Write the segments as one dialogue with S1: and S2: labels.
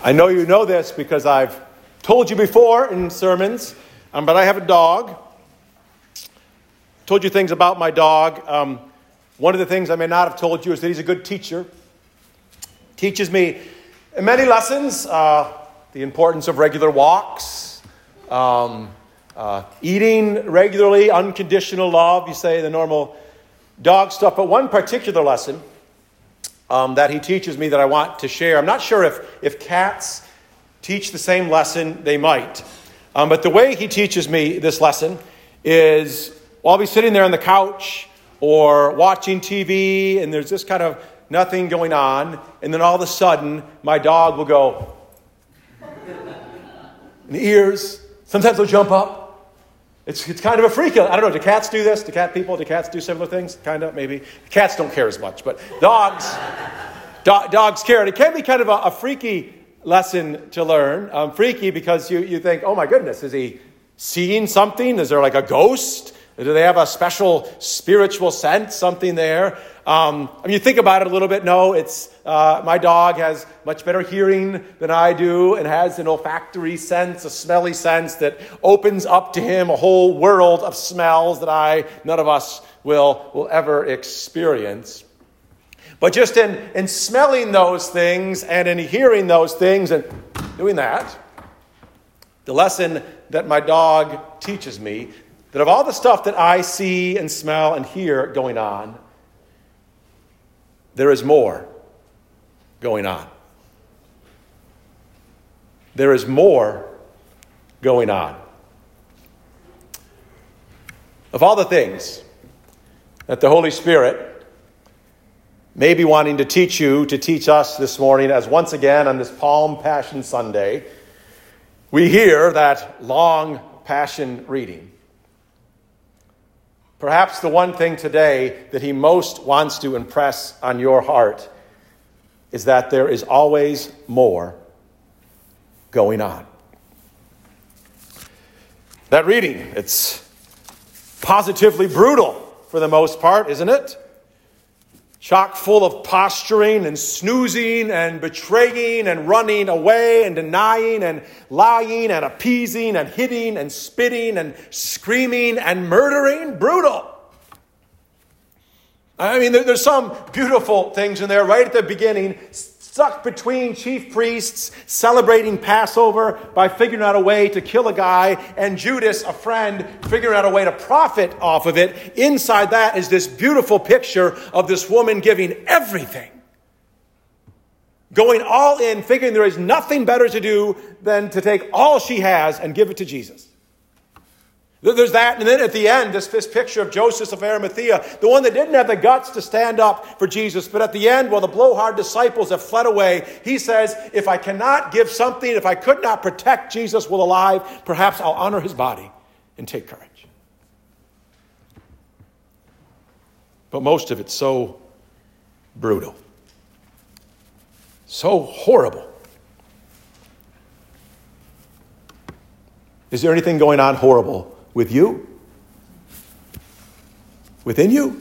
S1: I know you know this because I've told you before in sermons, but I have a dog. Told you things about my dog. One of the things I may not have told you is that he's a good teacher. Teaches me many lessons. The importance of regular walks. Eating regularly, unconditional love, you say, the normal dog stuff. But one particular lesson that he teaches me that I want to share. I'm not sure if cats teach the same lesson. They might. But the way he teaches me this lesson is, I'll be sitting there on the couch or watching TV, and there's this kind of nothing going on, and then all of a sudden, my dog will go, and the ears, sometimes they'll jump up. It's kind of a freak out. I don't know, do cats do this? Do cats do similar things? Kind of, maybe. Cats don't care as much, but dogs care. And it can be kind of a freaky lesson to learn. Freaky because you think, oh my goodness, is he seeing something? Is there like a ghost? Do they have a special spiritual sense, something there? You think about it a little bit. No, it's my dog has much better hearing than I do and has an olfactory sense, a smelly sense that opens up to him a whole world of smells that none of us will ever experience. But just in smelling those things and in hearing those things and doing that, the lesson that my dog teaches me, that of all the stuff that I see and smell and hear going on, there is more going on. There is more going on. Of all the things that the Holy Spirit may be wanting to teach you, to teach us this morning, as once again on this Palm Passion Sunday, we hear that long Passion reading. Perhaps the one thing today that he most wants to impress on your heart is that there is always more going on. That reading, it's positively brutal for the most part, isn't it? Chock full of posturing and snoozing and betraying and running away and denying and lying and appeasing and hitting and spitting and screaming and murdering. Brutal. There's some beautiful things in there right at the beginning, stuck between chief priests celebrating Passover by figuring out a way to kill a guy, and Judas, a friend, figuring out a way to profit off of it. Inside that is this beautiful picture of this woman giving everything. Going all in, figuring there is nothing better to do than to take all she has and give it to Jesus. There's that, and then at the end, this picture of Joseph of Arimathea, the one that didn't have the guts to stand up for Jesus, but at the end, while the blowhard disciples have fled away, he says, if I cannot give something, if I could not protect Jesus while alive, perhaps I'll honor his body and take courage. But most of it's so brutal, so horrible. Is there anything going on horrible with you? Within you?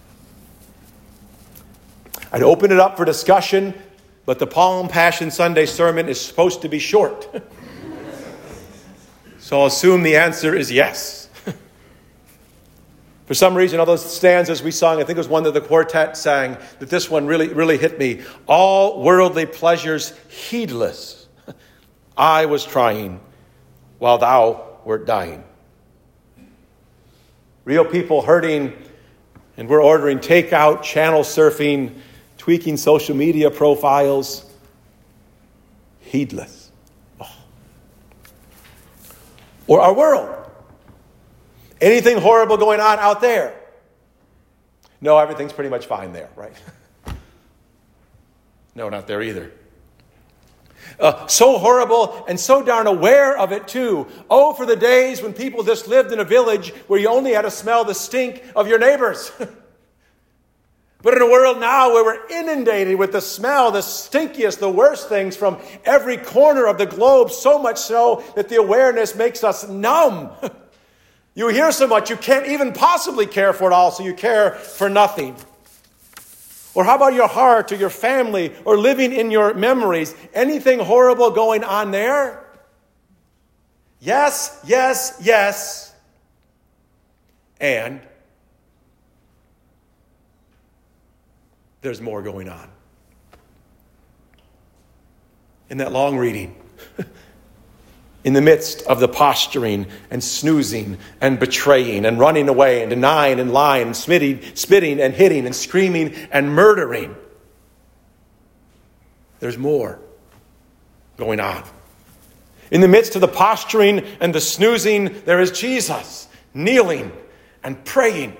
S1: I'd open it up for discussion, but the Palm Passion Sunday sermon is supposed to be short. So I'll assume the answer is yes. For some reason, all those stanzas we sung, I think it was one that the quartet sang, that this one really hit me. All worldly pleasures heedless, I was trying while thou wert dying. Real people hurting, and we're ordering takeout, channel surfing, tweaking social media profiles. Heedless. Oh. Or our world. Anything horrible going on out there? No, everything's pretty much fine there, right? No, not there either. So horrible and so darn aware of it too. Oh, for the days when people just lived in a village where you only had to smell the stink of your neighbors. But in a world now where we're inundated with the smell, the stinkiest, the worst things from every corner of the globe, so much so that the awareness makes us numb. You hear so much, you can't even possibly care for it all, so you care for nothing. Or how about your heart or your family or living in your memories? Anything horrible going on there? Yes, yes, yes. And there's more going on. In that long reading, in the midst of the posturing and snoozing and betraying and running away and denying and lying and spitting and hitting and screaming and murdering, there's more going on. In the midst of the posturing and the snoozing, there is Jesus kneeling and praying.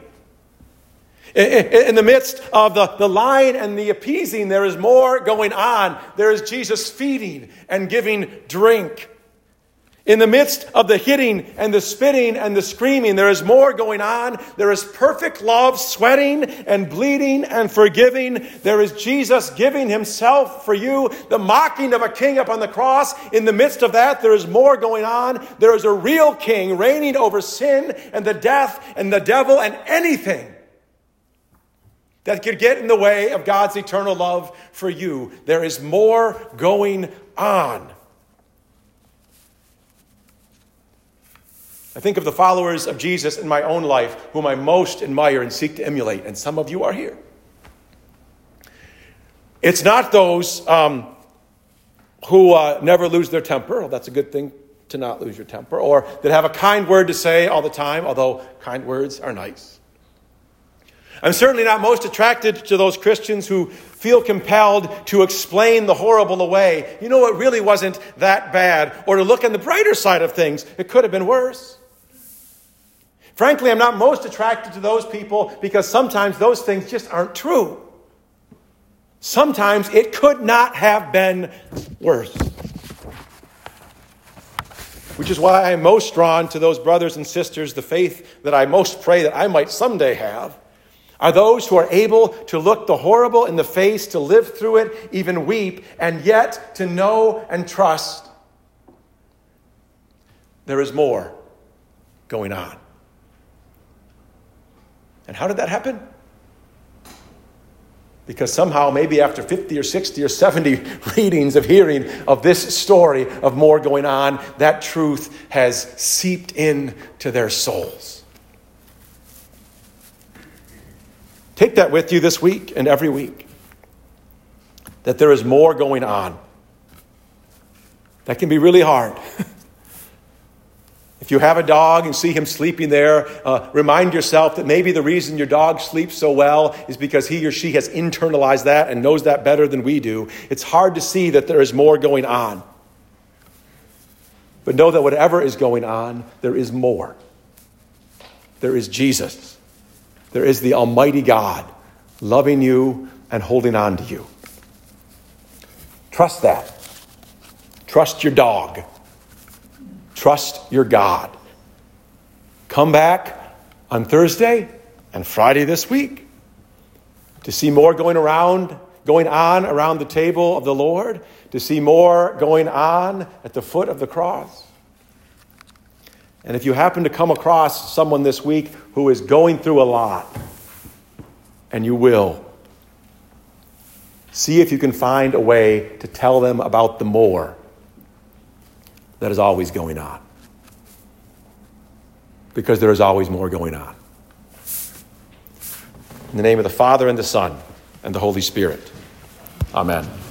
S1: In the midst of the lying and the appeasing, there is more going on. There is Jesus feeding and giving drink. In the midst of the hitting and the spitting and the screaming, there is more going on. There is perfect love, sweating and bleeding and forgiving. There is Jesus giving himself for you, the mocking of a king up on the cross. In the midst of that, there is more going on. There is a real king reigning over sin and the death and the devil and anything that could get in the way of God's eternal love for you. There is more going on. I think of the followers of Jesus in my own life, whom I most admire and seek to emulate, and some of you are here. It's not those who never lose their temper. Well, that's a good thing to not lose your temper. Or that have a kind word to say all the time, although kind words are nice. I'm certainly not most attracted to those Christians who feel compelled to explain the horrible away. You know, it really wasn't that bad. Or to look on the brighter side of things. It could have been worse. Frankly, I'm not most attracted to those people because sometimes those things just aren't true. Sometimes it could not have been worse. Which is why I'm most drawn to those brothers and sisters, the faith that I most pray that I might someday have, are those who are able to look the horrible in the face, to live through it, even weep, and yet to know and trust there is more going on. And how did that happen? Because somehow, maybe after 50 or 60 or 70 readings of hearing of this story of more going on, that truth has seeped into their souls. Take that with you this week and every week. That there is more going on. That can be really hard. If you have a dog and see him sleeping there, remind yourself that maybe the reason your dog sleeps so well is because he or she has internalized that and knows that better than we do. It's hard to see that there is more going on. But know that whatever is going on, there is more. There is Jesus. There is the Almighty God loving you and holding on to you. Trust that. Trust your dog. Trust your God. Come back on Thursday and Friday this week to see more going on around the table of the Lord, to see more going on at the foot of the cross. And if you happen to come across someone this week who is going through a lot, and you will, see if you can find a way to tell them about the more that is always going on. Because there is always more going on. In the name of the Father, and the Son, and the Holy Spirit. Amen.